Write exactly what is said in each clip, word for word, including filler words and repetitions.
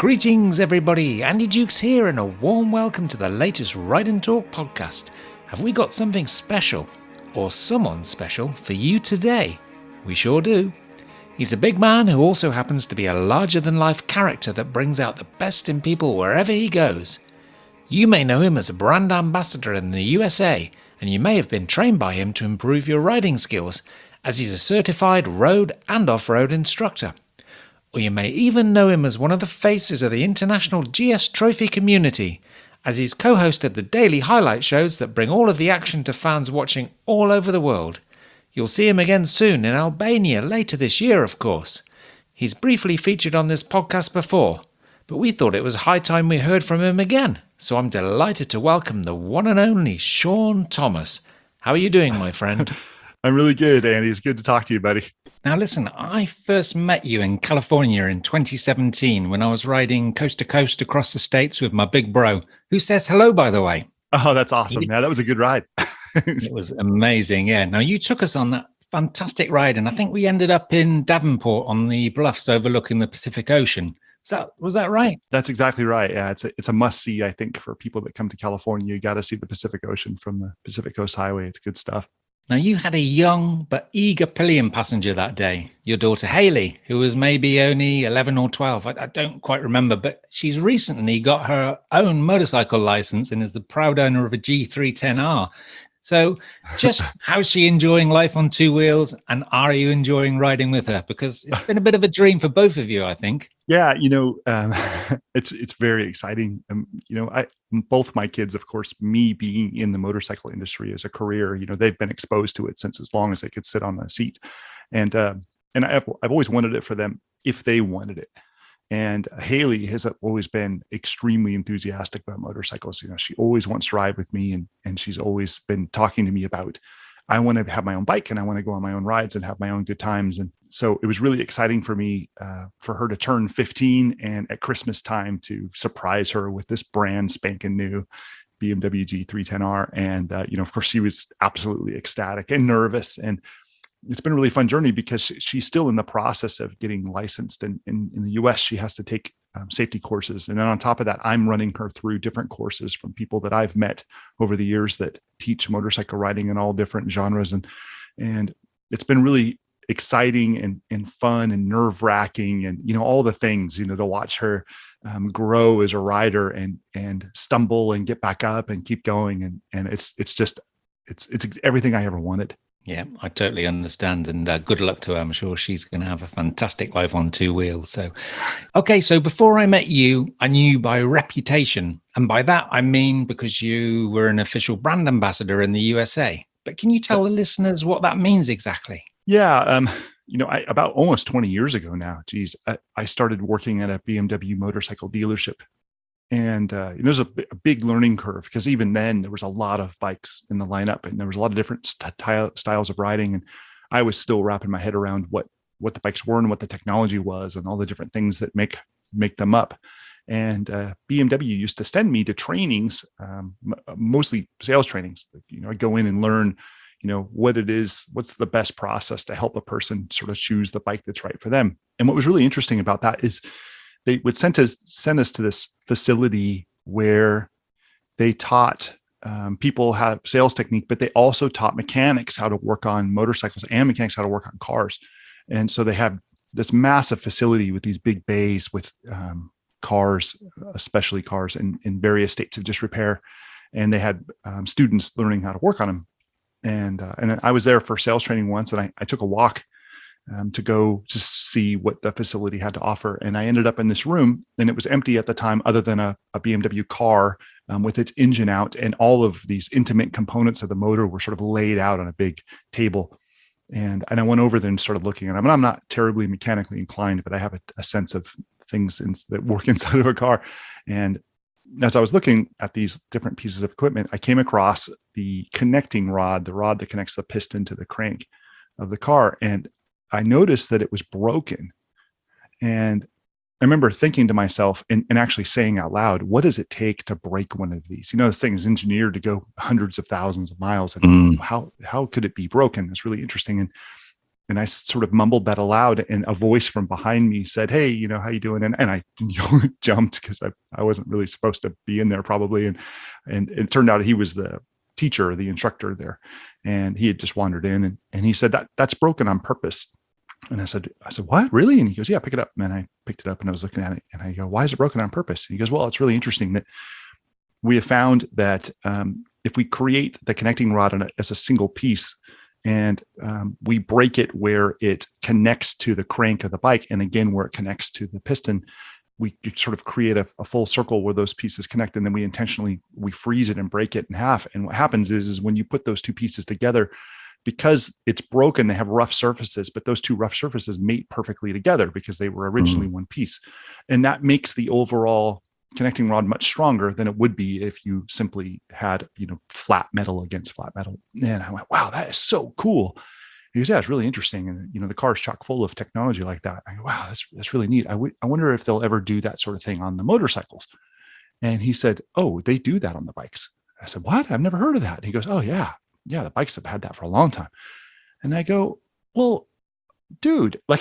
Greetings everybody, Andy Jukes here and a warm welcome to the latest Ride and Talk podcast. Have we got something special, or someone special, for you today? We sure do. He's a big man who also happens to be a larger-than-life character that brings out the best in people wherever he goes. You may know him as a brand ambassador in the U S A, and you may have been trained by him to improve your riding skills, as he's a certified road and off-road instructor. Or you may even know him as one of the faces of the international G S Trophy community, as he's co-hosted the daily highlight shows that bring all of the action to fans watching all over the world. You'll see him again soon in Albania later this year, of course. He's briefly featured on this podcast before, but we thought it was high time we heard from him again, so I'm delighted to welcome the one and only Sean Thomas. How are you doing, my friend? I'm really good, Andy. It's good to talk to you, buddy. Now listen, I first met you in California in twenty seventeen when I was riding coast to coast across the states with my big bro, who says hello, by the way. Oh, that's awesome. Yeah, that was a good ride. It was amazing, yeah. Now you took us on that fantastic ride, and I think we ended up in Davenport on the bluffs overlooking the Pacific Ocean. Was that, was that right? That's exactly right. Yeah, it's a, it's a must-see, I think, for people that come to California. You got to see the Pacific Ocean from the Pacific Coast Highway. It's good stuff. Now, you had a young but eager pillion passenger that day, your daughter Haley, who was maybe only eleven or twelve. I, I don't quite remember, but she's recently got her own motorcycle license and is the proud owner of a G three ten R. So just how's she enjoying life on two wheels, and are you enjoying riding with her? Because it's been a bit of a dream for both of you, I think. Yeah, you know, um, it's it's very exciting. Um, you know, I both my kids, of course, me being in the motorcycle industry as a career, you know, they've been exposed to it since as long as they could sit on the seat, and uh, and I've I've always wanted it for them if they wanted it. And Haley has always been extremely enthusiastic about motorcycles. You know, she always wants to ride with me, and and she's always been talking to me about, I want to have my own bike and I want to go on my own rides and have my own good times. And so it was really exciting for me uh, for her to turn fifteen and at Christmas time to surprise her with this brand spanking new B M W G three ten R. And, uh, you know, of course, she was absolutely ecstatic and nervous. And it's been a really fun journey because she's still in the process of getting licensed. And in, in the U S, she has to take um, safety courses. And then on top of that, I'm running her through different courses from people that I've met over the years that teach motorcycle riding in all different genres. And, and it's been really exciting and, and fun and nerve wracking and, you know, all the things, you know, to watch her um, grow as a rider and, and stumble and get back up and keep going. And, and it's, it's just, it's, it's everything I ever wanted. Yeah, I totally understand, and uh, good luck to her. I'm sure she's going to have a fantastic life on two wheels. So, okay, so before I met you, I knew you by reputation, and by that I mean because you were an official brand ambassador in the U S A. But can you tell the listeners what that means exactly? Yeah, um, you know, I, about almost twenty years ago now, geez, I, I started working at a B M W motorcycle dealership. And uh, it was a, a big learning curve because even then there was a lot of bikes in the lineup and there was a lot of different st- styles of riding. And I was still wrapping my head around what, what the bikes were and what the technology was and all the different things that make, make them up. And uh, B M W used to send me to trainings, um, m- mostly sales trainings. You know, I go in and learn, you know, what it is, what's the best process to help a person sort of choose the bike that's right for them. And what was really interesting about that is they would send us send us to this facility where they taught um, people how sales technique, but they also taught mechanics how to work on motorcycles and mechanics how to work on cars. And so they have this massive facility with these big bays with um, cars, especially cars in, in various states of disrepair. And they had um, students learning how to work on them. And uh, and I was there for sales training once, and I, I took a walk Um, to go to see what the facility had to offer. And I ended up in this room, and it was empty at the time other than a, a B M W car um, with its engine out, and all of these intimate components of the motor were sort of laid out on a big table. And, and I went over there and started looking at them. And I'm not terribly mechanically inclined, but I have a, a sense of things in, that work inside of a car. And as I was looking at these different pieces of equipment, I came across the connecting rod, the rod that connects the piston to the crank of the car. And I noticed that it was broken. And I remember thinking to myself and, and actually saying out loud, what does it take to break one of these? You know, this thing is engineered to go hundreds of thousands of miles. And mm. how, how could it be broken? It's really interesting. And And I sort of mumbled that aloud, and a voice from behind me said, "Hey, you know, how you doing?" And, and I you know, jumped because I, I wasn't really supposed to be in there probably. And, and it turned out he was the teacher, the instructor there. And he had just wandered in, and, and he said, that that's broken on purpose. And I said, I said, "What, really?" And he goes, "Yeah, pick it up." And I picked it up and I was looking at it, and I go, "Why is it broken on purpose?" And he goes, "Well, it's really interesting that we have found that um, if we create the connecting rod a, as a single piece, and um, we break it where it connects to the crank of the bike, and again, where it connects to the piston, we sort of create a, a full circle where those pieces connect. And then we intentionally, we freeze it and break it in half. And what happens is, is when you put those two pieces together, because it's broken, they have rough surfaces, but those two rough surfaces mate perfectly together because they were originally mm-hmm. one piece. And that makes the overall connecting rod much stronger than it would be if you simply had, you know, flat metal against flat metal." And I went, "Wow, that is so cool." He goes, "Yeah, it's really interesting. And, you know, the car is chock full of technology like that." I go, "Wow, that's, that's really neat. I, w- I wonder if they'll ever do that sort of thing on the motorcycles." And he said, "Oh, they do that on the bikes." I said, "What? I've never heard of that." And he goes, "Oh yeah. Yeah. The bikes have had that for a long time." And I go, "Well, dude, like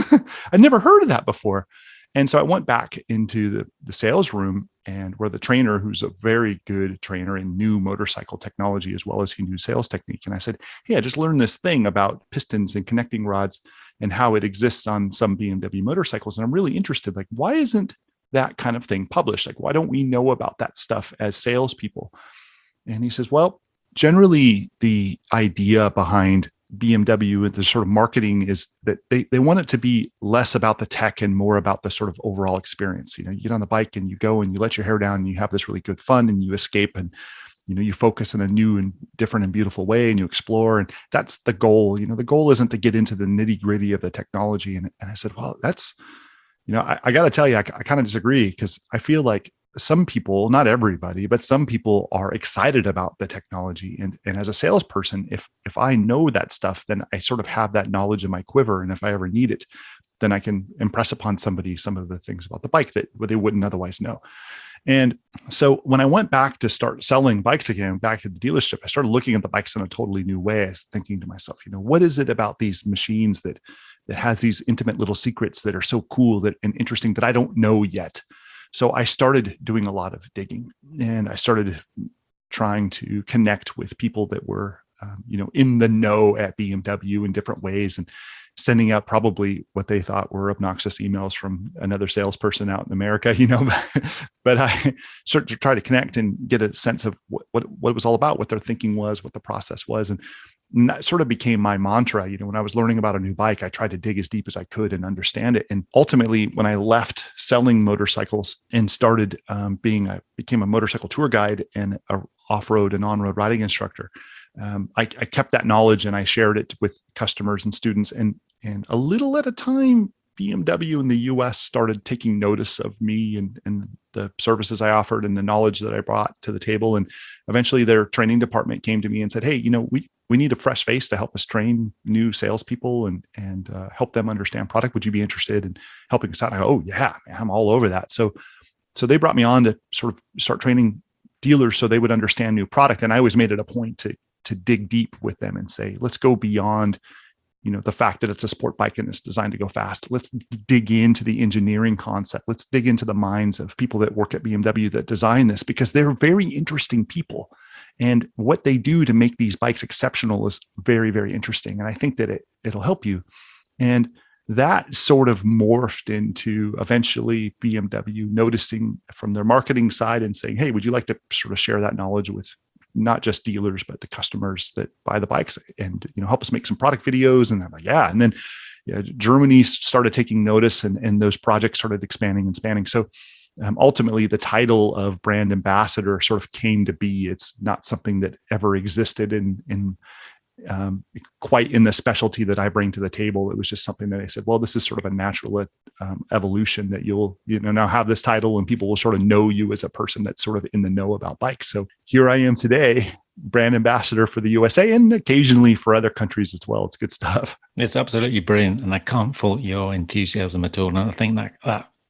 I never heard of that before." And so I went back into the, the sales room, and where the trainer, who's a very good trainer and knew motorcycle technology as well as he knew sales technique. And I said, "Hey, I just learned this thing about pistons and connecting rods and how it exists on some B M W motorcycles. And I'm really interested. Like, why isn't that kind of thing published? Like, why don't we know about that stuff as salespeople?" And he says, "Well, generally the idea behind B M W and the sort of marketing is that they, they want it to be less about the tech and more about the sort of overall experience. You know, you get on the bike and you go and you let your hair down and you have this really good fun and you escape, and, you know, you focus in a new and different and beautiful way and you explore. And that's the goal. You know, the goal isn't to get into the nitty gritty of the technology." And, and I said, "Well, that's, you know, I, I got to tell you, I, I kind of disagree, because I feel like some people, not everybody, but some people are excited about the technology. And, and as a salesperson, if, if I know that stuff, then I sort of have that knowledge in my quiver. And if I ever need it, then I can impress upon somebody some of the things about the bike that they wouldn't otherwise know." And so when I went back to start selling bikes again, back at the dealership, I started looking at the bikes in a totally new way. I was thinking to myself, you know, what is it about these machines that, that has these intimate little secrets that are so cool that and interesting that I don't know yet? So I started doing a lot of digging, and I started trying to connect with people that were, um, you know, in the know at B M W in different ways, and sending out probably what they thought were obnoxious emails from another salesperson out in America, you know, but, but I started to try to connect and get a sense of what, what, what it was all about, what their thinking was, what the process was. And And that sort of became my mantra. You know, when I was learning about a new bike, I tried to dig as deep as I could and understand it. And ultimately, when I left selling motorcycles and started um, being, a became a motorcycle tour guide and a off-road and on-road riding instructor, um, I, I kept that knowledge and I shared it with customers and students. And and a little at a time, B M W in the U S started taking notice of me and, and the services I offered and the knowledge that I brought to the table. And eventually their training department came to me and said, "Hey, you know, we, we need a fresh face to help us train new salespeople and, and uh, help them understand product. Would you be interested in helping us out?" I go, "Oh yeah, man, I'm all over that." So, so they brought me on to sort of start training dealers so they would understand new product. And I always made it a point to, to dig deep with them and say, let's go beyond, you know, the fact that it's a sport bike and it's designed to go fast. Let's dig into the engineering concept. Let's dig into the minds of people that work at B M W that design this, because they're very interesting people. And what they do to make these bikes exceptional is very, very interesting. And I think that it, it'll help you. And that sort of morphed into eventually B M W noticing from their marketing side and saying, "Hey, would you like to sort of share that knowledge with not just dealers, but the customers that buy the bikes, and, you know, help us make some product videos?" And I'm like, "Yeah." And then yeah, Germany started taking notice, and, and those projects started expanding and expanding. So um, ultimately the title of brand ambassador sort of came to be. It's not something that ever existed in, in um, quite in the specialty that I bring to the table. It was just something that I said, well, this is sort of a natural um, evolution that you'll, you know, now have this title and people will sort of know you as a person that's sort of in the know about bikes. So here I am today, brand ambassador for the U S A and occasionally for other countries as well. It's good stuff. It's absolutely brilliant. And I can't fault your enthusiasm at all. And I think that that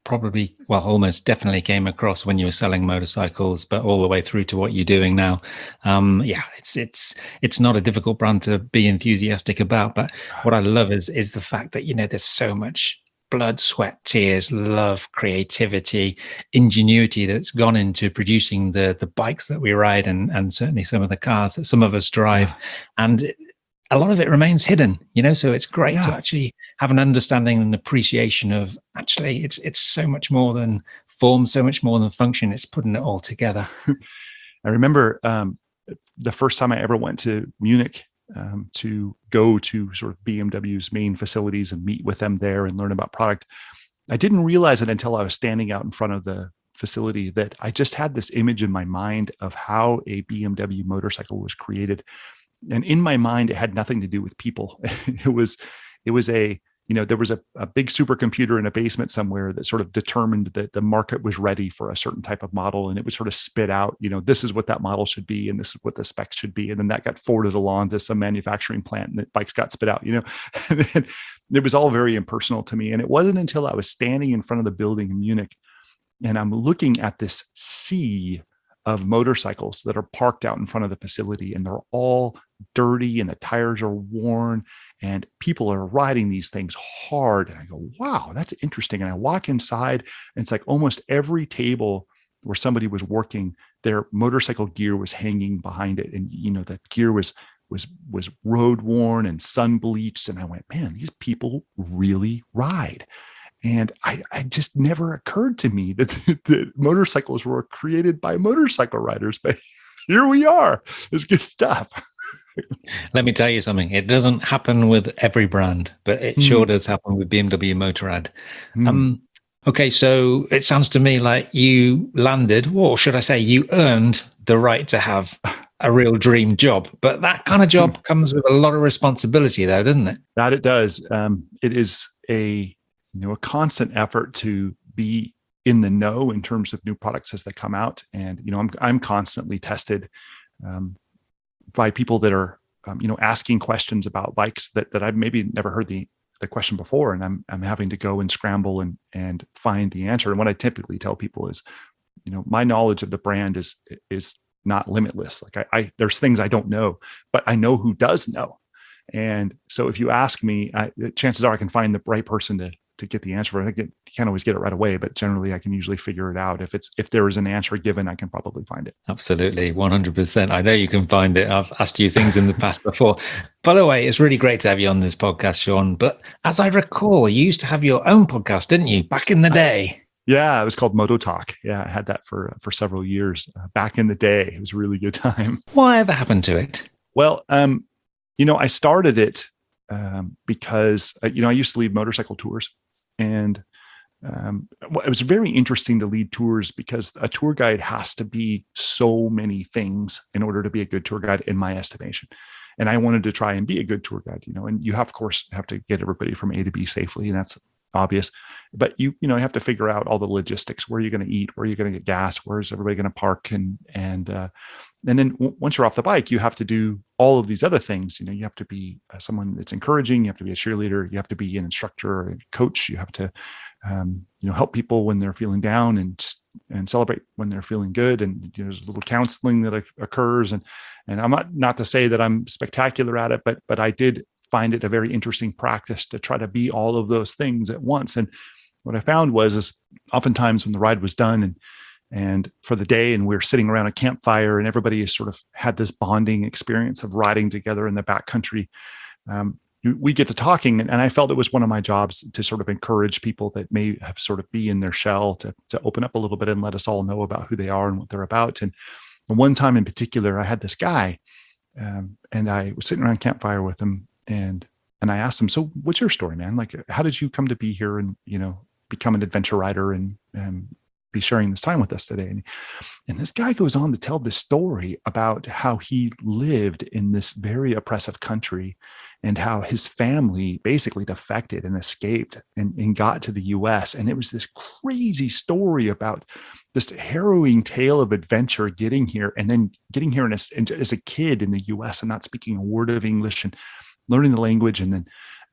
probably, well, almost definitely came across when you were selling motorcycles, but all the way through to what you're doing now. Um, yeah, it's it's it's not a difficult brand to be enthusiastic about. But what I love is is the fact that, you know, there's so much blood, sweat, tears, love, creativity, ingenuity that's gone into producing the the bikes that we ride, and and certainly some of the cars that some of us drive. Yeah. And a lot of it remains hidden, you know, so it's great to Yeah. actually have an understanding and appreciation of, actually, it's it's so much more than form, so much more than function. It's putting it all together. I remember um, the first time I ever went to Munich um, to go to sort of B M W's main facilities and meet with them there and learn about product. I didn't realize it until I was standing out in front of the facility that I just had this image in my mind of how a B M W motorcycle was created. And in my mind, it had nothing to do with people. It was, it was a, you know, there was a, a big supercomputer in a basement somewhere that sort of determined that the market was ready for a certain type of model. And it would sort of spit out, you know, this is what that model should be, and this is what the specs should be. And then that got forwarded along to some manufacturing plant, and the bikes got spit out, you know. And it was all very impersonal to me. And it wasn't until I was standing in front of the building in Munich and I'm looking at this sea of motorcycles that are parked out in front of the facility, and they're all dirty and the tires are worn and people are riding these things hard. And I go, wow, that's interesting. And I walk inside and it's like almost every table where somebody was working, their motorcycle gear was hanging behind it. And, you know, the gear was, was, was road worn and sun bleached. And I went, man, these people really ride. And I, I just never occurred to me that, that motorcycles were created by motorcycle riders, but here we are. It's good stuff. Let me tell you something. It doesn't happen with every brand, but it mm. sure does happen with B M W Motorrad. Mm. Um, okay, so it sounds to me like you landed, or should I say you earned the right to have a real dream job. But that kind of job comes with a lot of responsibility, though, doesn't it? That it does. Um, it is a you know, a constant effort to be in the know in terms of new products as they come out. And, you know, I'm, I'm constantly tested um, by people that are, um, you know, asking questions about bikes that, that I've maybe never heard the, the question before. And I'm, I'm having to go and scramble and, and find the answer. And what I typically tell people is, you know, my knowledge of the brand is, is not limitless. Like I, I there's things I don't know, but I know who does know. And so if you ask me, I, chances are I can find the right person to, to get the answer for it. I think you can't always get it right away, but generally I can usually figure it out. If it's, if there is an answer given, I can probably find it. Absolutely. one hundred percent. I know you can find it. I've asked you things in the past before. By the way, it's really great to have you on this podcast, Sean. But as I recall, you used to have your own podcast, didn't you? Back in the day. Yeah, it was called Moto Talk. Yeah, I had that for, for several years uh, back in the day. It was a really good time. Whatever happened to it? Well, um, you know, I started it um, because, uh, you know, I used to lead motorcycle tours. And um, it was very interesting to lead tours because a tour guide has to be so many things in order to be a good tour guide, in my estimation. And I wanted to try and be a good tour guide, you know, and you have, of course, have to get everybody from A to B safely. And that's obvious, but you, you know, you have to figure out all the logistics. Where are you going to eat? Where are you going to get gas? Where's everybody going to park? And, and, uh, and then w- once you're off the bike, you have to do all of these other things. You know, you have to be uh, someone that's encouraging. You have to be a cheerleader. You have to be an instructor or a coach. You have to, um, you know, help people when they're feeling down and just, and celebrate when they're feeling good. And you know, there's a little counseling that occurs. And, and I'm not, not to say that I'm spectacular at it, but, but I did find it a very interesting practice to try to be all of those things at once. And what I found was, is oftentimes when the ride was done and, and for the day, and we we're sitting around a campfire and everybody has sort of had this bonding experience of riding together in the backcountry, um, we get to talking. And, and I felt it was one of my jobs to sort of encourage people that may have sort of be in their shell to, to open up a little bit and let us all know about who they are and what they're about. And one time in particular, I had this guy um, and I was sitting around a campfire with him. And, and I asked him, so what's your story, man? Like, how did you come to be here and, you know, become an adventure rider and, and be sharing this time with us today? And, and this guy goes on to tell this story about how he lived in this very oppressive country and how his family basically defected and escaped and, and got to the U S. And it was this crazy story about this harrowing tale of adventure getting here and then getting here as, as a kid in the U S and not speaking a word of English and learning the language, and then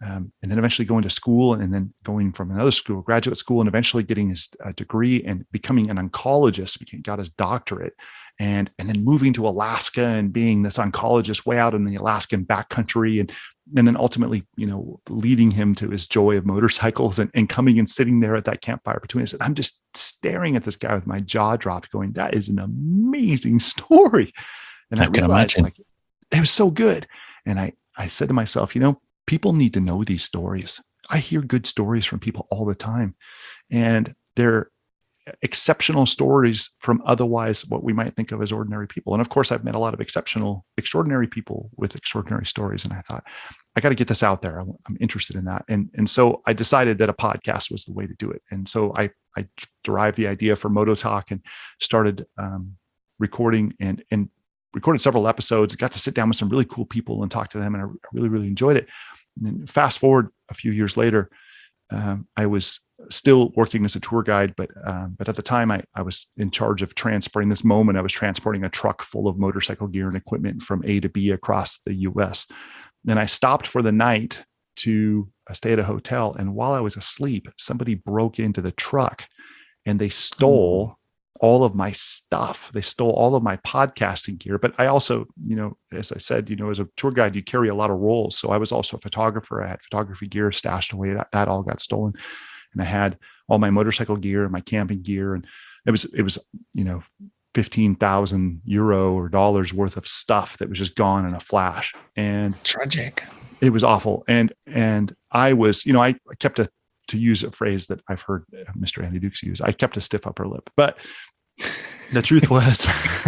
um, and then eventually going to school, and then going from another school, graduate school, and eventually getting his uh, degree and becoming an oncologist. He got his doctorate, and and then moving to Alaska and being this oncologist way out in the Alaskan backcountry, and and then ultimately, you know, leading him to his joy of motorcycles, and, and coming and sitting there at that campfire between us. And I'm just staring at this guy with my jaw dropped, going, "That is an amazing story." And I, I can realized, imagine. like, it was so good. And I I said to myself, you know, people need to know these stories. I hear good stories from people all the time, and they're exceptional stories from otherwise what we might think of as ordinary people. And of course, I've met a lot of exceptional, extraordinary people with extraordinary stories. And I thought, I got to get this out there. I'm, I'm interested in that. And, and so I decided that a podcast was the way to do it. And so I, I derived the idea for Moto Talk and started um, recording and, and recorded several episodes. Got to sit down with some really cool people and talk to them. And I really, really enjoyed it. And then fast forward a few years later, um, I was still working as a tour guide, but um, but at the time I, I was in charge of transporting this moment. I was transporting a truck full of motorcycle gear and equipment from A to B across the U S. Then I stopped for the night to stay at a hotel. And while I was asleep, somebody broke into the truck and they stole mm. all of my stuff. They stole all of my podcasting gear. But I also, you know, as I said, you know, as a tour guide, you carry a lot of roles. So I was also a photographer. I had photography gear stashed away. That, that all got stolen. And I had all my motorcycle gear and my camping gear. And it was, it was, you know, fifteen thousand euro or dollars worth of stuff that was just gone in a flash. And tragic. It was awful. And, and I was, you know, I, I kept a, to use a phrase that I've heard Mister Andy Dukes use, I kept a stiff upper lip, but the truth was,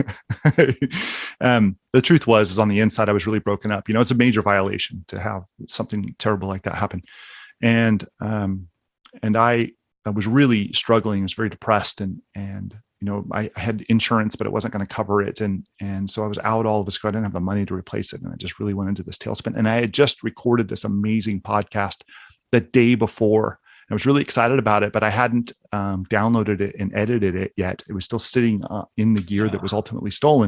um, the truth was, is on the inside, I was really broken up. You know, it's a major violation to have something terrible like that happen. And, um, and I, I was really struggling. I was very depressed, and, and, you know, I, I had insurance, but it wasn't going to cover it. And, and so I was out all of this, I didn't have the money to replace it. And I just really went into this tailspin. And I had just recorded this amazing podcast the day before. I was really excited about it, but I hadn't um, downloaded it and edited it yet. It was still sitting uh, in the gear that was ultimately stolen.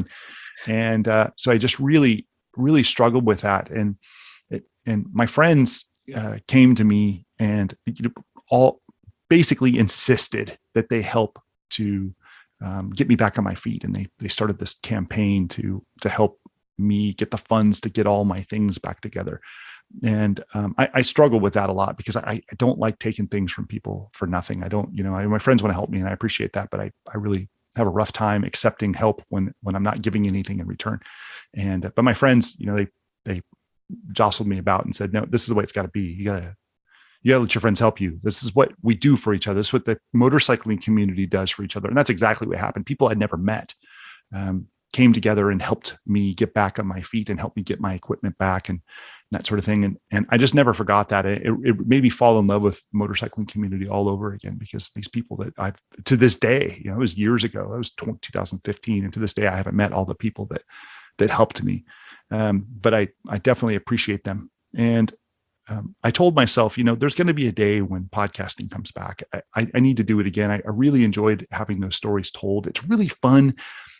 And uh, so I just really, really struggled with that. And, it, and my friends uh, came to me and you know, all basically insisted that they help to um, get me back on my feet. And they, they started this campaign to, to help me get the funds to get all my things back together. And um, I, I struggle with that a lot because I, I don't like taking things from people for nothing. I don't, you know, I, my friends want to help me and I appreciate that, but I, I really have a rough time accepting help when, when I'm not giving anything in return. And, uh, but my friends, you know, they, they jostled me about and said, no, this is the way it's got to be. You gotta, you gotta let your friends help you. This is what we do for each other. This is what the motorcycling community does for each other. And that's exactly what happened. People I'd never met, um, came together and helped me get back on my feet and helped me get my equipment back and that sort of thing. And, and I just never forgot that. It, it made me fall in love with motorcycling community all over again, because these people that I've, to this day, you know, it was years ago, it was two thousand fifteen. And to this day, I haven't met all the people that, that helped me. Um, but I, I definitely appreciate them. And um, I told myself, you know, there's going to be a day when podcasting comes back. I, I need to do it again. I, I really enjoyed having those stories told. It's really fun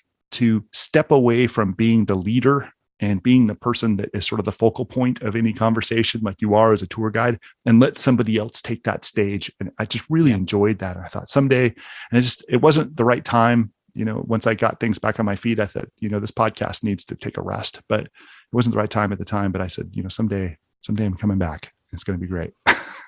to step away from being the leader and being the person that is sort of the focal point of any conversation, like you are as a tour guide, and let somebody else take that stage. And I just really yeah. enjoyed that. I thought someday, and it just, it wasn't the right time. You know, once I got things back on my feet, I thought, you know, this podcast needs to take a rest, but it wasn't the right time at the time. But I said, you know, someday, someday I'm coming back. It's going to be great.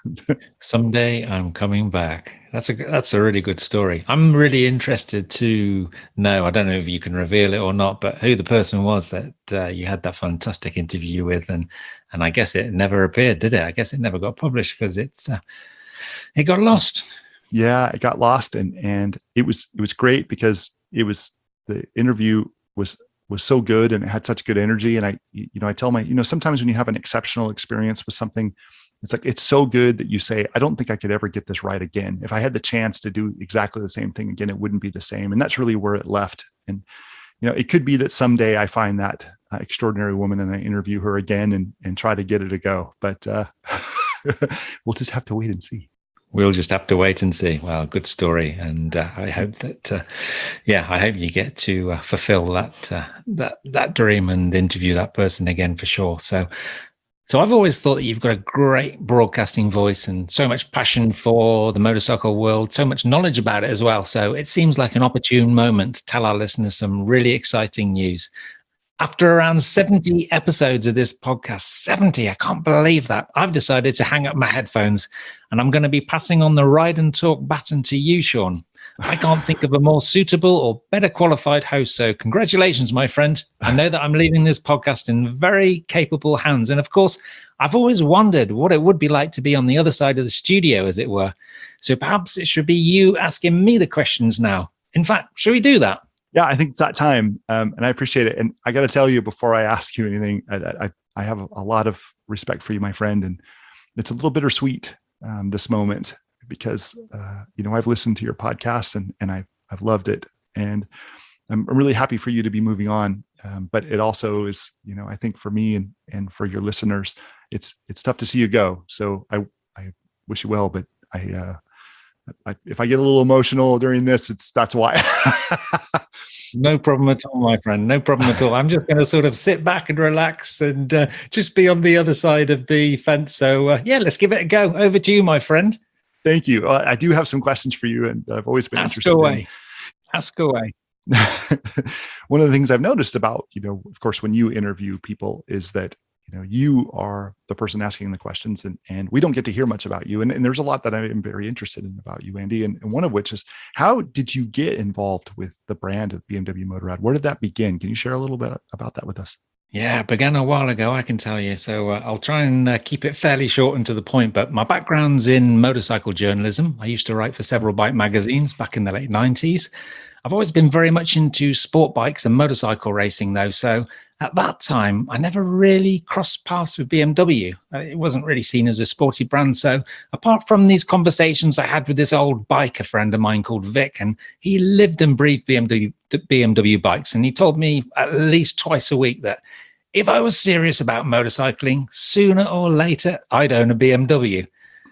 Someday I'm coming back. That's a that's a really good story. I'm really interested to know, I don't know if you can reveal it or not, but who the person was that uh, you had that fantastic interview with, and and I guess it never appeared, did it? I guess it never got published because it's uh, it got lost. Yeah, it got lost, and and it was it was great because it was the interview was was so good and it had such good energy. And I, you know, I tell my, you know, sometimes when you have an exceptional experience with something, it's like, it's so good that you say, I don't think I could ever get this right again. If I had the chance to do exactly the same thing again, it wouldn't be the same. And that's really where it left. And, you know, it could be that someday I find that uh, extraordinary woman and I interview her again and, and try to get it to go, but uh, we'll just have to wait and see. We'll just have to wait and see. Well, good story, and uh, I hope that, uh, yeah, I hope you get to uh, fulfill that uh, that that dream and interview that person again for sure. So, So I've always thought that you've got a great broadcasting voice and so much passion for the motorcycle world, so much knowledge about it as well. So it seems like an opportune moment to tell our listeners some really exciting news. After around seventy episodes of this podcast, seventy, I can't believe that, I've decided to hang up my headphones and I'm going to be passing on the Ride and Talk baton to you, Sean. I can't think of a more suitable or better qualified host. So congratulations, my friend. I know that I'm leaving this podcast in very capable hands. And of course, I've always wondered what it would be like to be on the other side of the studio, as it were. So perhaps it should be you asking me the questions now. In fact, should we do that? Yeah, I think it's that time. Um, and I appreciate it. And I got to tell you, before I ask you anything, I, I, I have a lot of respect for you, my friend. And it's a little bittersweet, um, this moment, because, uh, you know, I've listened to your podcast and, and I've, I've loved it. And I'm really happy for you to be moving on. Um, but it also is, you know, I think for me and, and for your listeners, it's, it's tough to see you go. So I, I wish you well, but I, uh, I, if I get a little emotional during this, it's, that's why. No problem at all, my friend. No problem at all. I'm just going to sort of sit back and relax and uh, just be on the other side of the fence. So uh, yeah, let's give it a go. Over to you, my friend. Thank you. Uh, I do have some questions for you, and I've always been Ask interested away. in. Ask away. One of the things I've noticed about, you know, of course, when you interview people is that, you know, you are the person asking the questions, and, and we don't get to hear much about you. And, and there's a lot that I am very interested in about you, Andy. And, and one of which is, how did you get involved with the brand of B M W Motorrad? Where did that begin? Can you share a little bit about that with us? Yeah, it began a while ago, I can tell you. So uh, I'll try and uh, keep it fairly short and to the point. But my background's in motorcycle journalism. I used to write for several bike magazines back in the late nineties. I've always been very much into sport bikes and motorcycle racing, though. So at that time, I never really crossed paths with B M W. It wasn't really seen as a sporty brand. So apart from these conversations I had with this old biker friend of mine called Vic, and he lived and breathed B M W, B M W bikes. And he told me at least twice a week that if I was serious about motorcycling, sooner or later, I'd own a B M W.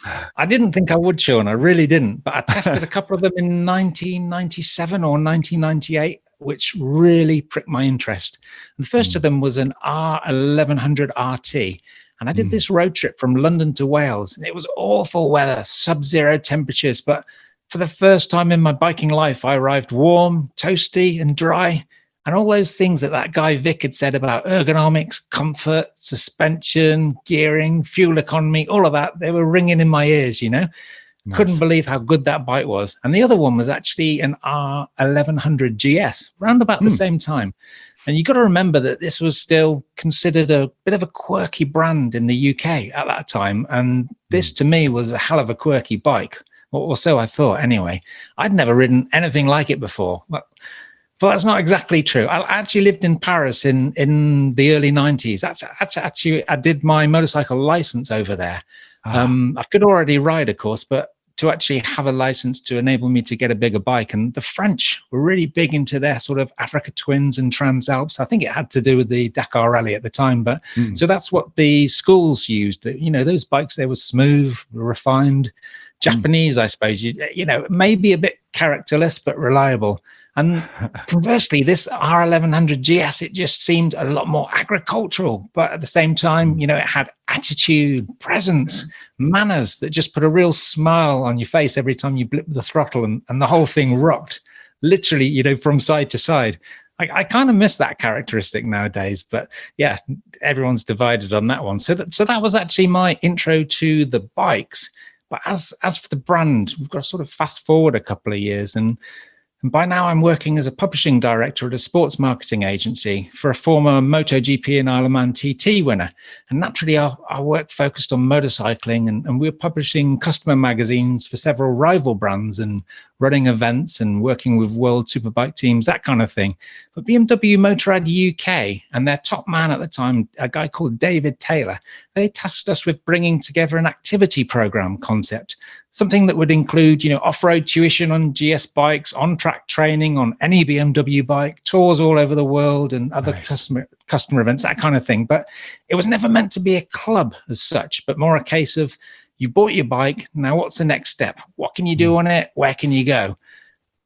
I didn't think I would, Sean. I really didn't. But I tested a couple of them in nineteen ninety-seven or nineteen ninety-eight, which really pricked my interest. And the first mm. of them was an R eleven hundred R T. And I did mm. this road trip from London to Wales. And it was awful weather, sub-zero temperatures. But for the first time in my biking life, I arrived warm, toasty, and dry. And all those things that that guy Vic had said about ergonomics, comfort, suspension, gearing, fuel economy, all of that, they were ringing in my ears, you know. Nice. Couldn't believe how good that bike was. And the other one was actually an R eleven hundred G S, round about mm. the same time. And you got to remember that this was still considered a bit of a quirky brand in the U K at that time. And this, mm. to me, was a hell of a quirky bike. Or so I thought, anyway. I'd never ridden anything like it before. But Well, that's not exactly true. I actually lived in Paris in, in the early nineties. That's, that's actually, I did my motorcycle license over there. Ah. Um, I could already ride, of course, but to actually have a license to enable me to get a bigger bike. And the French were really big into their sort of Africa Twins and Transalps. I think it had to do with the Dakar Rally at the time. But mm. so that's what the schools used. You know, those bikes, they were smooth, refined, Japanese, mm. I suppose. You, you know, maybe a bit characterless, but reliable. And conversely, this R eleven hundred G S, it just seemed a lot more agricultural, but at the same time, you know, it had attitude, presence, manners that just put a real smile on your face every time you blipped the throttle, and, and the whole thing rocked, literally, you know, from side to side. I, I kind of miss that characteristic nowadays, but yeah, everyone's divided on that one. So that, so that was actually my intro to the bikes. But as, as for the brand, we've got to sort of fast forward a couple of years, and And by now, I'm working as a publishing director at a sports marketing agency for a former MotoGP and Isle of Man T T winner. And naturally, our, our work focused on motorcycling, and, and we're publishing customer magazines for several rival brands and running events and working with world superbike teams, that kind of thing. But B M W Motorrad U K and their top man at the time, a guy called David Taylor, they tasked us with bringing together an activity program concept, something that would include, you know, off-road tuition on G S bikes, on-track training on any B M W bike, tours all over the world, and other nice. customer customer events, that kind of thing. But it was never meant to be a club as such, but more a case of, you bought your bike, now what's the next step? What can you do on it? Where can you go? It,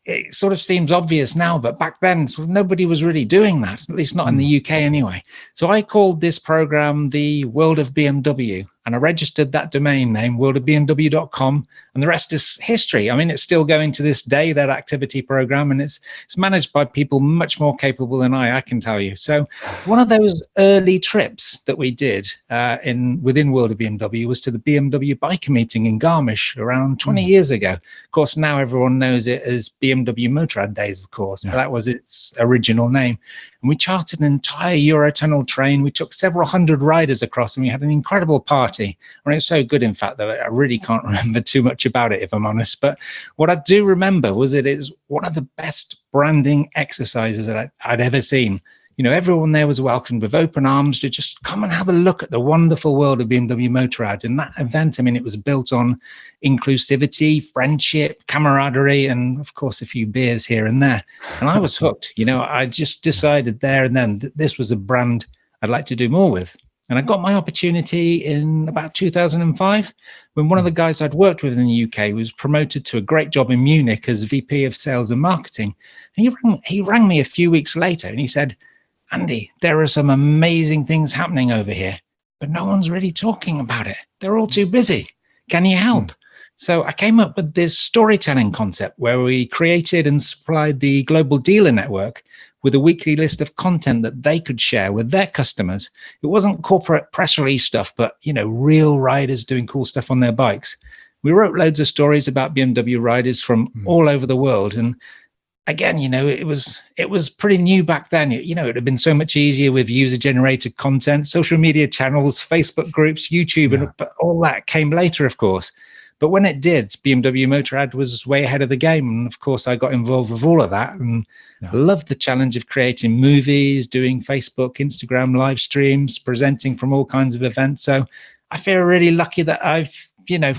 it sort of seems obvious now, but back then sort of nobody was really doing that, at least not in the U K anyway. So I called this program the World of B M W, and I registered that domain name, world of b m w dot com, and the rest is history. I mean, it's still going to this day, that activity program, and it's it's managed by people much more capable than I, I can tell you. So one of those early trips that we did uh, in within World of B M W was to the B M W biker meeting in Garmisch around twenty mm. years ago. Of course, now everyone knows it as B M W Motorrad Days, of course, yeah. but that was its original name. And we chartered an entire Eurotunnel train. We took several hundred riders across, and we had an incredible party. I mean, it was so good, in fact, that I really can't remember too much about it, if I'm honest. But what I do remember was that it's one of the best branding exercises that I, I'd ever seen. You know, everyone there was welcomed with open arms to just come and have a look at the wonderful world of B M W Motorrad. And that event, I mean, it was built on inclusivity, friendship, camaraderie, and of course, a few beers here and there. And I was hooked. You know, I just decided there and then that this was a brand I'd like to do more with. And I got my opportunity in about two thousand five when one of the guys I'd worked with in the U K was promoted to a great job in Munich as V P of Sales and Marketing. And he rang, he rang me a few weeks later and he said, Andy, there are some amazing things happening over here, but no one's really talking about it. They're all too busy. Can you help? Mm. So I came up with this storytelling concept where we created and supplied the global dealer network with a weekly list of content that they could share with their customers. It wasn't corporate press release stuff, but, you know, real riders doing cool stuff on their bikes. We wrote loads of stories about B M W riders from mm. all over the world. And again, you know, it was it was pretty new back then. You know, it had been so much easier with user-generated content, social media channels, Facebook groups, YouTube, yeah. and all that came later, of course. But when it did, B M W Motorrad was way ahead of the game. And of course, I got involved with all of that and yeah. loved the challenge of creating movies, doing Facebook, Instagram live streams, presenting from all kinds of events. So I feel really lucky that I've, you know,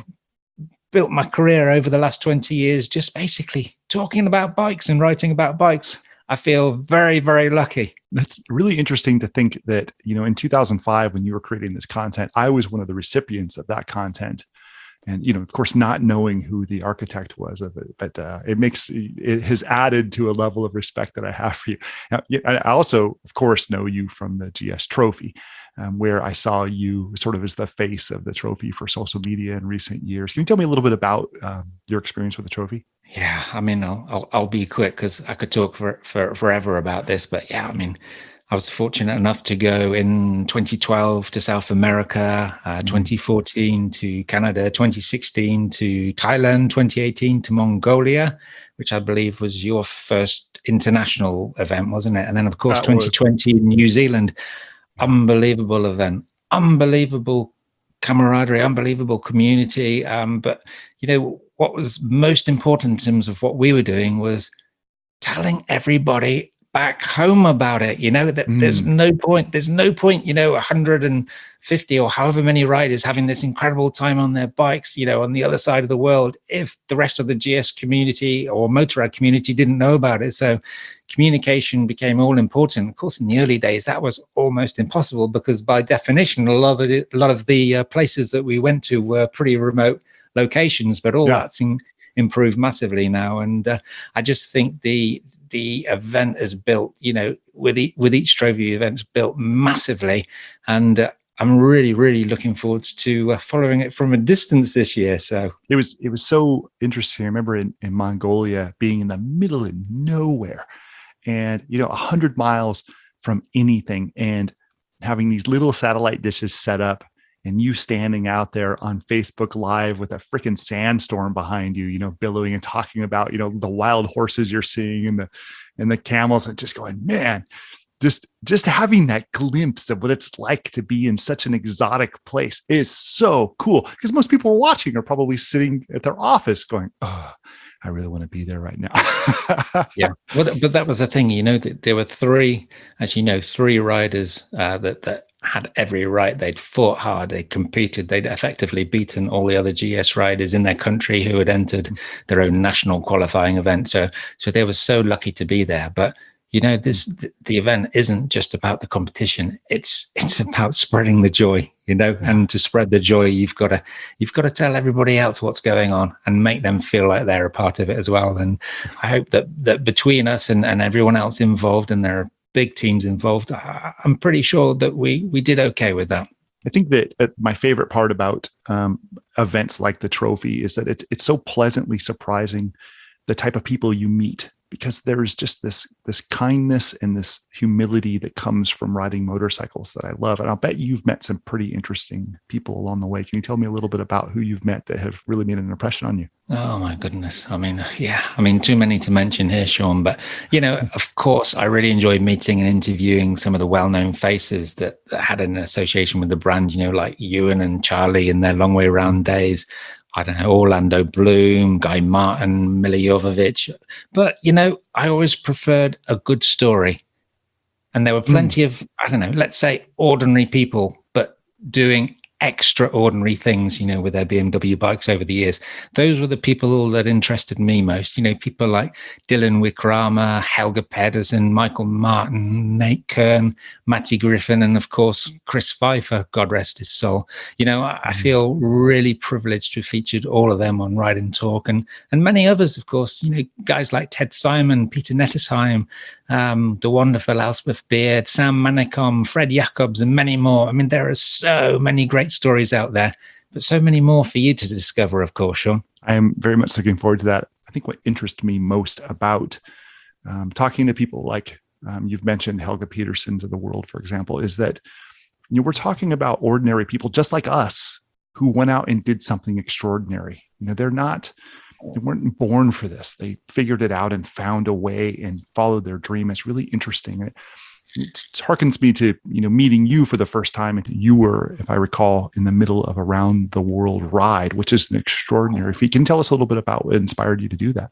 built my career over the last twenty years, just basically talking about bikes and writing about bikes. I feel very, very lucky. That's really interesting to think that, you know, in two thousand five, when you were creating this content, I was one of the recipients of that content. And, you know, of course, not knowing who the architect was of it, but uh, it makes, it has added to a level of respect that I have for you. Now, I also, of course, know you from the G S Trophy, um, where I saw you sort of as the face of the trophy for social media in recent years. Can you tell me a little bit about um, your experience with the trophy? Yeah, I mean, I'll I'll, I'll be quick because I could talk for, for forever about this, but yeah, I mean, I was fortunate enough to go in twenty twelve to South America, uh, twenty fourteen to Canada, twenty sixteen to Thailand, twenty eighteen to Mongolia, which I believe was your first international event, wasn't it? And then, of course, that twenty twenty in New Zealand. Unbelievable event, unbelievable camaraderie, unbelievable community. Um, but, you know, what was most important in terms of what we were doing was telling everybody back home about it. You know, that mm. there's no point, there's no point, you know, one hundred fifty or however many riders having this incredible time on their bikes, you know, on the other side of the world, if the rest of the G S community or Motorrad community didn't know about it. So communication became all important. Of course, in the early days, that was almost impossible because by definition, a lot of the, a lot of the uh, places that we went to were pretty remote locations, but all yeah. that's in, improved massively now. And uh, I just think the, the event has built, you know, with e- with each trophy event's built massively, and uh, I'm really, really looking forward to uh, following it from a distance this year. So it was it was so interesting. I remember in, in Mongolia being in the middle of nowhere, and you know, a hundred miles from anything, and having these little satellite dishes set up. And you standing out there on Facebook Live with a freaking sandstorm behind you, you know, billowing and talking about, you know, the wild horses you're seeing and the and the camels, and just going, man, just just having that glimpse of what it's like to be in such an exotic place is so cool. Because most people watching are probably sitting at their office going, oh, I really want to be there right now. Yeah, well, but that was the thing, you know, that there were three, as you know, three riders uh, that that. had every right. They'd fought hard, they competed, they'd effectively beaten all the other G S riders in their country who had entered their own national qualifying event. So so they were so lucky to be there. But You know, this the event isn't just about the competition. It's it's about spreading the joy. You know, Yeah. and to spread the joy, you've got to you've got to tell everybody else what's going on and make them feel like they're a part of it as well. And I hope that that between us and, and everyone else involved, and there are big teams involved, I, I'm pretty sure that we we did okay with that. I think that uh, my favorite part about um, events like the Trophy is that it's it's so pleasantly surprising the type of people you meet, because there's just this this kindness and this humility that comes from riding motorcycles that I love. And I'll bet you've met some pretty interesting people along the way. Can you tell me a little bit about who you've met that have really made an impression on you? Oh my goodness. I mean, yeah, I mean, too many to mention here, Sean, but you know, of course, I really enjoyed meeting and interviewing some of the well-known faces that, that had an association with the brand, you know, like Ewan and Charlie in their long way round days. I don't know, Orlando Bloom, Guy Martin, Mila Jovovich. But, you know, I always preferred a good story. And there were plenty mm. of, I don't know, let's say ordinary people, but doing extraordinary things, you know, with their B M W bikes over the years. Those were the people that interested me most. You know, people like Dylan Wickrama, Helga Pedersen, Michael Martin, Nate Kern, Matty Griffin, and of course, Chris Pfeiffer, God rest his soul. You know, I, I feel really privileged to have featured all of them on Ride and Talk, and and many others, of course, you know, guys like Ted Simon, Peter Nettesheim, um, the wonderful Elspeth Beard, Sam Manicom, Fred Jacobs, and many more. I mean, there are so many great stories out there, but so many more for you to discover, of course, Sean. I am very much looking forward to that. I think what interests me most about um, talking to people like um, you've mentioned Helga Pedersens of the world, for example, is that you know, we're talking about ordinary people just like us who went out and did something extraordinary. You know, they're not, they weren't born for this. They figured it out and found a way and followed their dream. It's really interesting. It, it harkens me to, you know, meeting you for the first time. And you were, if I recall, in the middle of a round the world ride, which is an extraordinary feat. Can you tell us a little bit about what inspired you to do that?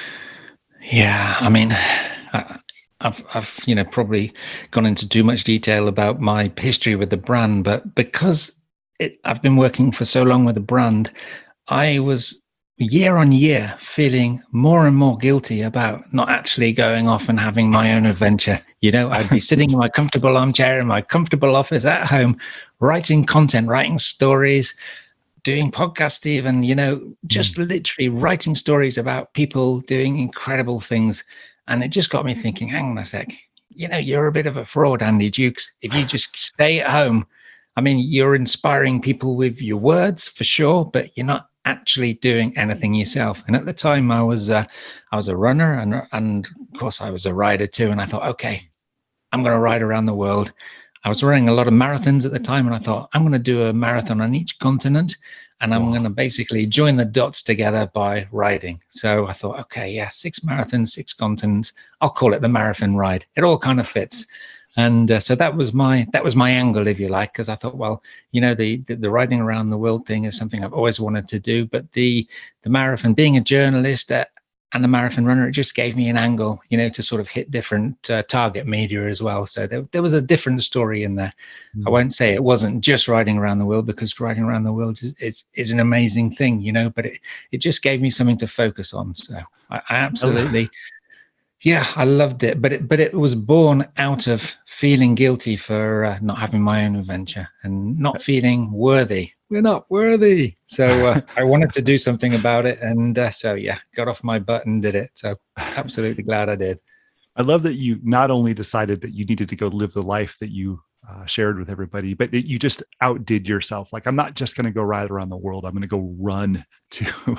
Yeah, I mean, I, I've, I've, you know, probably gone into too much detail about my history with the brand, but because it, I've been working for so long with the brand, I was year on year feeling more and more guilty about not actually going off and having my own adventure. You know, I'd be sitting in my comfortable armchair in my comfortable office at home, writing content, writing stories, doing podcasts even, you know, just mm. literally writing stories about people doing incredible things. And it just got me thinking, hang on a sec, you know, you're a bit of a fraud, Andy Dukes. If you just stay at home, I mean, you're inspiring people with your words for sure, but you're not actually doing anything yourself. And at the time I was uh, I was a runner, and and of course I was a rider too, and I thought, okay, I'm going to ride around the world. I was running a lot of marathons at the time, and I thought, I'm going to do a marathon on each continent, and I'm wow. going to basically join the dots together by riding. So I thought, okay, yeah, six marathons, six continents, I'll call it the marathon ride. It all kind of fits. And uh, so that was my that was my angle, if you like, because I thought, well, you know, the, the the riding around the world thing is something I've always wanted to do, but the the marathon, being a journalist uh, and a marathon runner, it just gave me an angle, you know, to sort of hit different uh, target media as well. So there there was a different story in there. Mm. I won't say it wasn't just riding around the world, because riding around the world is is, is an amazing thing, you know, but it it just gave me something to focus on. So I, I absolutely. Yeah, I loved it, but it but it was born out of feeling guilty for uh, not having my own adventure and not feeling worthy. We're not worthy. So uh, I wanted to do something about it, and uh, so yeah, got off my butt and did it. So absolutely glad I did. I love that you not only decided that you needed to go live the life that you uh, shared with everybody, but that you just outdid yourself. Like, I'm not just going to go ride around the world. I'm going to go run to.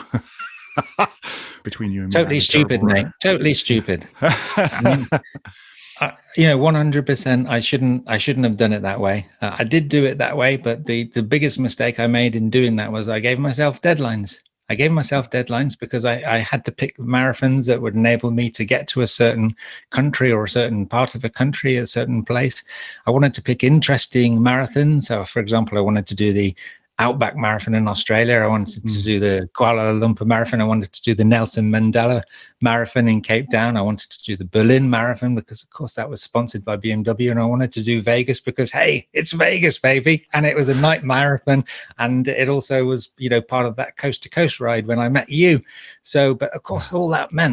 Between you and totally me, stupid, mate. Totally stupid. I mean, I, you know, one hundred percent. I shouldn't. I shouldn't have done it that way. Uh, I did do it that way, but the the biggest mistake I made in doing that was I gave myself deadlines. I gave myself deadlines because I, I had to pick marathons that would enable me to get to a certain country or a certain part of a country, a certain place. I wanted to pick interesting marathons. So, for example, I wanted to do the Outback Marathon in Australia. I wanted to do the Kuala Lumpur Marathon. I wanted to do the Nelson Mandela Marathon in Cape Town. I wanted to do the Berlin Marathon because, of course, that was sponsored by B M W. And I wanted to do Vegas because, hey, it's Vegas, baby. And it was a night marathon. And it also was, you know, part of that coast to coast ride when I met you. So, but of course, all that meant that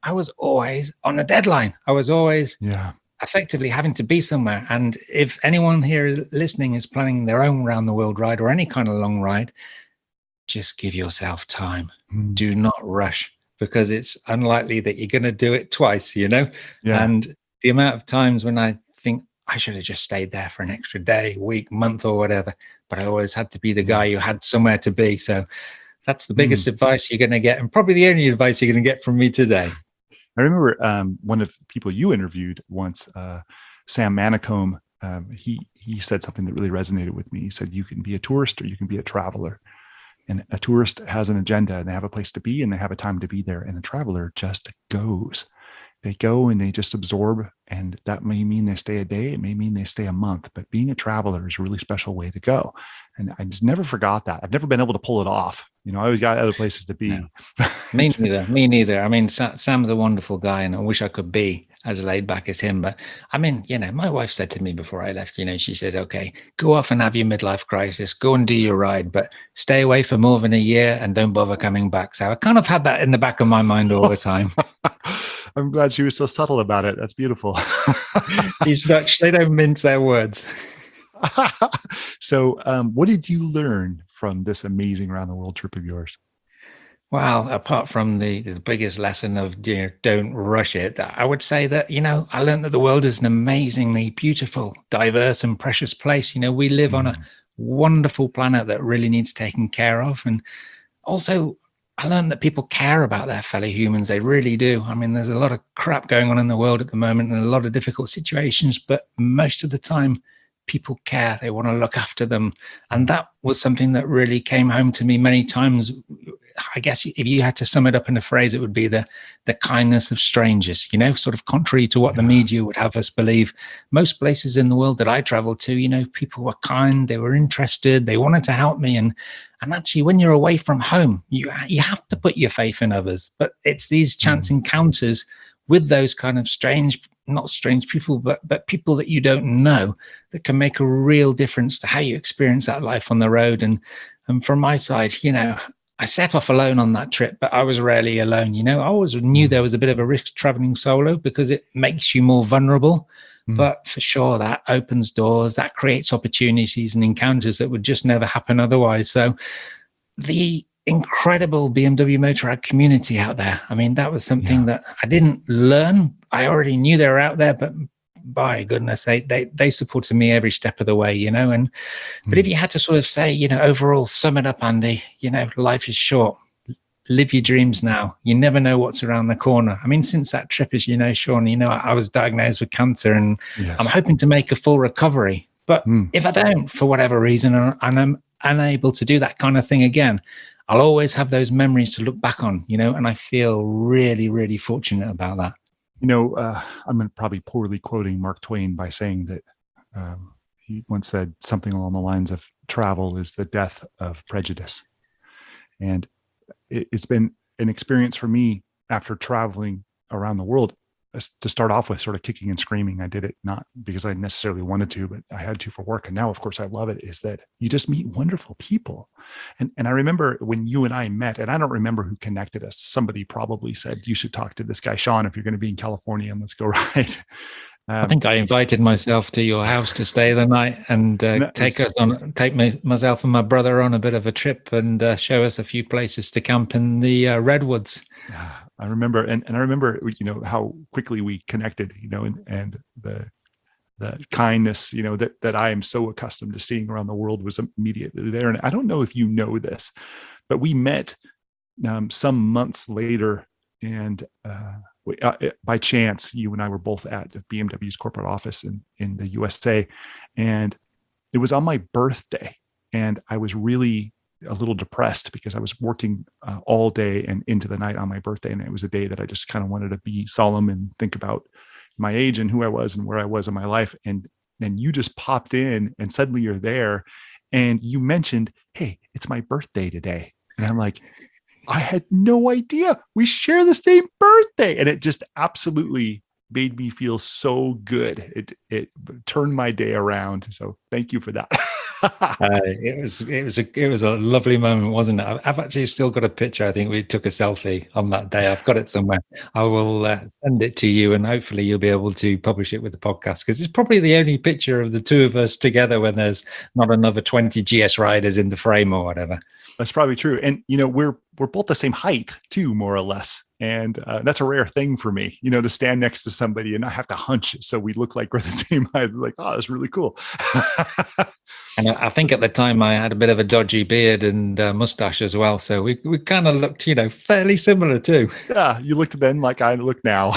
I was always on a deadline. I was always Yeah. effectively having to be somewhere. And if anyone here listening is planning their own round the world ride or any kind of long ride, just give yourself time. Mm. Do not rush, because it's unlikely that you're going to do it twice, you know? Yeah. And the amount of times when I think I should have just stayed there for an extra day, week, month, or whatever, but I always had to be the Yeah. guy who had somewhere to be. So that's the biggest Mm. advice you're going to get, and probably the only advice you're going to get from me today. I remember um, one of the people you interviewed once, uh, Sam Manicombe, um, he he said something that really resonated with me. He said, you can be a tourist or you can be a traveler. And a tourist has an agenda and they have a place to be and they have a time to be there. And a traveler just goes. They go and they just absorb. And that may mean they stay a day. It may mean they stay a month. But being a traveler is a really special way to go. And I just never forgot that. I've never been able to pull it off. You know, I always got other places to be. No. Me neither. Me neither. I mean, Sa- Sam's a wonderful guy, and I wish I could be as laid back as him. But I mean, you know, my wife said to me before I left, you know, she said, okay, go off and have your midlife crisis, go and do your ride, but stay away for more than a year and don't bother coming back. So I kind of had that in the back of my mind all the time. I'm glad she was so subtle about it. That's beautiful. These Dutch, they don't mince their words. So um, what did you learn from this amazing around the world trip of yours? Well, apart from the, the biggest lesson of, you know, don't rush it, I would say that, you know, I learned that the world is an amazingly beautiful, diverse and precious place. You know, we live mm. on a wonderful planet that really needs taking care of. And also, I learned that people care about their fellow humans. They really do. I mean, there's a lot of crap going on in the world at the moment and a lot of difficult situations, but most of the time, people care. They want to look after them. And that was something that really came home to me many times. I guess if you had to sum it up in a phrase, it would be the the kindness of strangers, you know, sort of contrary to what yeah. the media would have us believe. Most places in the world that I traveled to, you know, people were kind, they were interested, they wanted to help me. And and actually, when you're away from home, you you have to put your faith in others. But it's these chance mm. encounters with those kind of strange, not strange people, but but people that you don't know, that can make a real difference to how you experience that life on the road. And and from my side, you know, I set off alone on that trip, but I was rarely alone. You know, I always knew there was a bit of a risk traveling solo because it makes you more vulnerable. Mm. But for sure, that opens doors, that creates opportunities and encounters that would just never happen otherwise. So the incredible B M W Motorrad community out there, I mean, that was something yeah. that I didn't learn. I already knew they were out there, but by goodness, they, they they supported me every step of the way, you know. And but mm. if you had to sort of say, you know, overall sum it up, Andy, you know, life is short. Live your dreams now. You never know what's around the corner. I mean, since that trip, as you know, Sean, you know, I, I was diagnosed with cancer, and yes. I'm hoping to make a full recovery. But mm. if I don't, for whatever reason, and, and I'm unable to do that kind of thing again, I'll always have those memories to look back on, you know, and I feel really, really fortunate about that. You know, uh, I'm probably poorly quoting Mark Twain by saying that um, he once said something along the lines of travel is the death of prejudice. And it, it's been an experience for me after traveling around the world to start off with, sort of kicking and screaming. I did it not because I necessarily wanted to, but I had to for work. And now, of course, I love it, is that you just meet wonderful people. And and I remember when you and I met, and I don't remember who connected us. Somebody probably said, you should talk to this guy, Sean, if you're going to be in California, and let's go ride. Um, I think I invited myself to your house to stay the night and uh, take us on, take me, myself and my brother on a bit of a trip and uh, show us a few places to camp in the uh, redwoods. Yeah, I remember, and, and I remember, you know, how quickly we connected, you know, and, and the the kindness, you know, that that I am so accustomed to seeing around the world was immediately there. And I don't know if you know this, but we met um, some months later, and uh, we, uh, by chance, you and I were both at B M W's corporate office in in the U S A, and it was on my birthday, and I was really a little depressed because I was working uh, all day and into the night on my birthday. And it was a day that I just kind of wanted to be solemn and think about my age and who I was and where I was in my life. And then you just popped in and suddenly you're there and you mentioned, hey, it's my birthday today. And I'm like, I had no idea we share the same birthday. And it just absolutely made me feel so good. It, it turned my day around. So thank you for that. Uh, it was it was a it was a lovely moment, wasn't it? I've, I've actually still got a picture. I think we took a selfie on that day. I've got it somewhere. I will uh, send it to you, and hopefully you'll be able to publish it with the podcast, because it's probably the only picture of the two of us together when there's not another twenty G S riders in the frame or whatever. That's probably true. And, you know, we're, we're both the same height too, more or less. And uh, that's a rare thing for me, you know, to stand next to somebody and not have to hunch so we look like we're the same height. It's like, oh, that's really cool. And I, I think at the time I had a bit of a dodgy beard and uh, mustache as well. So we, we kind of looked, you know, fairly similar too. Yeah, you looked then like I look now.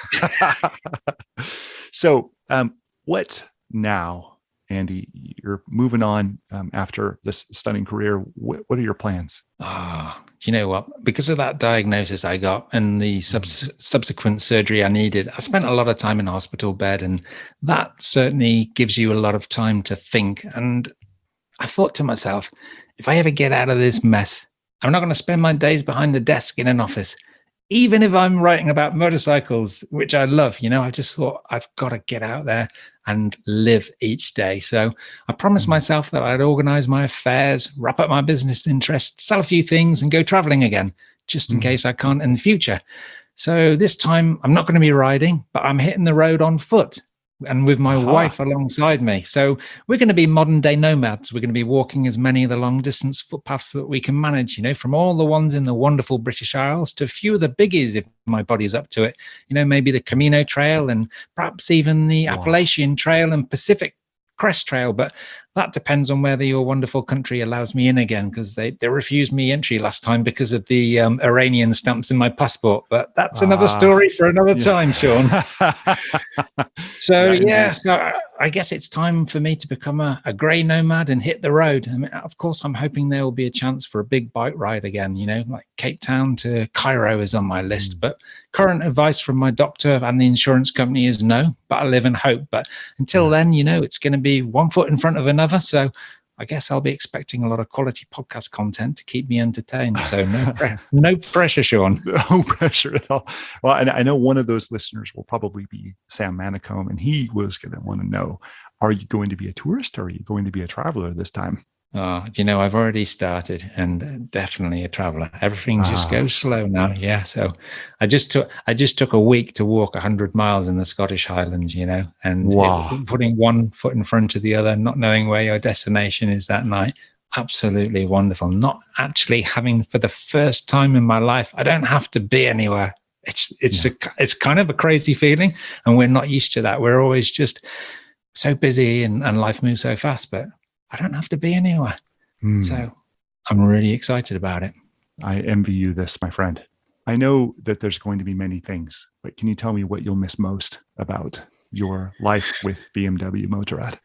So um, what now? Andy, you're moving on um, after this stunning career. What, what are your plans? Ah, oh, you know what? Because of that diagnosis I got and the subs- subsequent surgery I needed, I spent a lot of time in a hospital bed, and that certainly gives you a lot of time to think. And I thought to myself, if I ever get out of this mess, I'm not going to spend my days behind a desk in an office. Even if I'm writing about motorcycles, which I love, you know, I just thought I've got to get out there and live each day. So I promised mm-hmm. myself that I'd organize my affairs, wrap up my business interests, sell a few things, and go traveling again, just in mm-hmm. case I can't in the future. So this time I'm not going to be riding, but I'm hitting the road on foot and with my uh-huh. wife alongside me. So we're going to be modern day nomads. We're going to be walking as many of the long distance footpaths that we can manage, you know, from all the ones in the wonderful British Isles to a few of the biggies if my body's up to it. You know, maybe the Camino Trail and perhaps even the wow. Appalachian Trail and Pacific Crest Trail. But that depends on whether your wonderful country allows me in again, because they, they refused me entry last time because of the um, Iranian stamps in my passport. But that's another uh, story for another yeah. time, Sean. So, yeah, yeah so I, I guess it's time for me to become a, a grey nomad and hit the road. I mean, of course, I'm hoping there will be a chance for a big bike ride again, you know, like Cape Town to Cairo is on my list. Mm. But current advice from my doctor and the insurance company is no, but I live in hope. But until yeah. then, you know, it's going to be one foot in front of another. So I guess I'll be expecting a lot of quality podcast content to keep me entertained. So no, pre- no pressure, Sean. No pressure at all. Well, and I know one of those listeners will probably be Sam Manicombe, and he was going to want to know, are you going to be a tourist or are you going to be a traveler this time? Oh, you know, I've already started, and definitely a traveler. Everything just ah. goes slow now. Yeah. So I just took, I just took a week to walk a hundred miles in the Scottish Highlands, you know, and wow. it, putting one foot in front of the other, not knowing where your destination is that night. Absolutely wonderful. Not actually having, for the first time in my life, I don't have to be anywhere. It's, it's yeah. a, it's kind of a crazy feeling, and we're not used to that. We're always just so busy and, and life moves so fast, but I don't have to be anywhere. Mm. So I'm really excited about it. I envy you this, my friend. I know that there's going to be many things, but can you tell me what you'll miss most about your life with B M W Motorrad?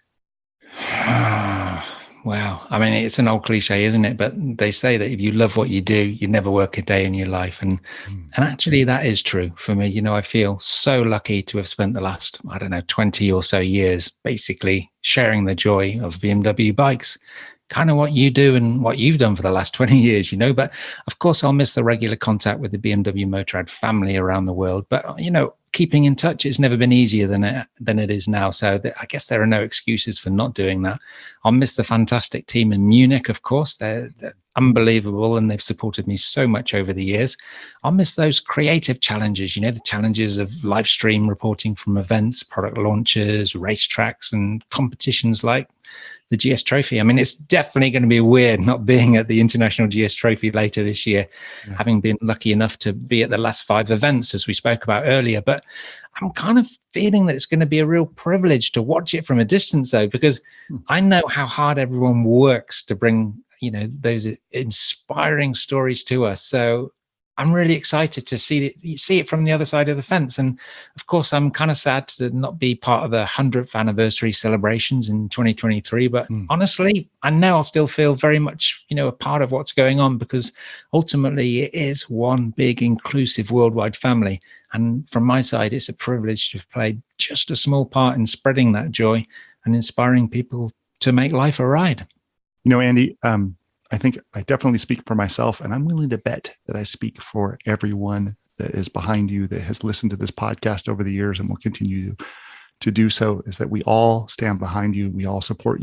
Wow. I mean, it's an old cliche, isn't it? But they say that if you love what you do, you never work a day in your life. And mm. and actually, that is true for me. You know, I feel so lucky to have spent the last, I don't know, twenty or so years basically sharing the joy of B M W bikes. Kind of what you do and what you've done for the last twenty years, you know. But of course, I'll miss the regular contact with the B M W Motorrad family around the world. But, you know, keeping in touch, it's never been easier than it, than it is now. So th- I guess there are no excuses for not doing that. I'll miss the fantastic team in Munich, of course. They're, they're unbelievable, and they've supported me so much over the years. I'll miss those creative challenges, you know, the challenges of live stream reporting from events, product launches, racetracks, and competitions like the G S Trophy. I mean, it's definitely going to be weird not being at the International G S Trophy later this year, yeah. having been lucky enough to be at the last five events, as we spoke about earlier. But I'm kind of feeling that it's going to be a real privilege to watch it from a distance, though, because hmm. I know how hard everyone works to bring, you know, those inspiring stories to us. So I'm really excited to see it, see it from the other side of the fence. And of course, I'm kind of sad to not be part of the hundredth anniversary celebrations in twenty twenty-three. But mm. honestly, I know I'll still feel very much, you know, a part of what's going on, because ultimately it is one big inclusive worldwide family. And from my side, it's a privilege to have played just a small part in spreading that joy and inspiring people to make life a ride. You know, Andy, um, I think I definitely speak for myself, and I'm willing to bet that I speak for everyone that is behind you, that has listened to this podcast over the years and will continue to, to do so, is that we all stand behind you. We all support you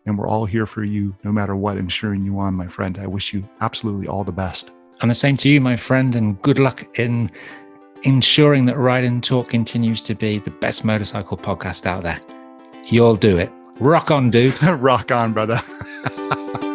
and we're all here for you no matter what, and cheering you on, my friend. I wish you absolutely all the best. And the same to you, my friend, and good luck in ensuring that Ride and Talk continues to be the best motorcycle podcast out there. You'll do it. Rock on, dude. Rock on, brother.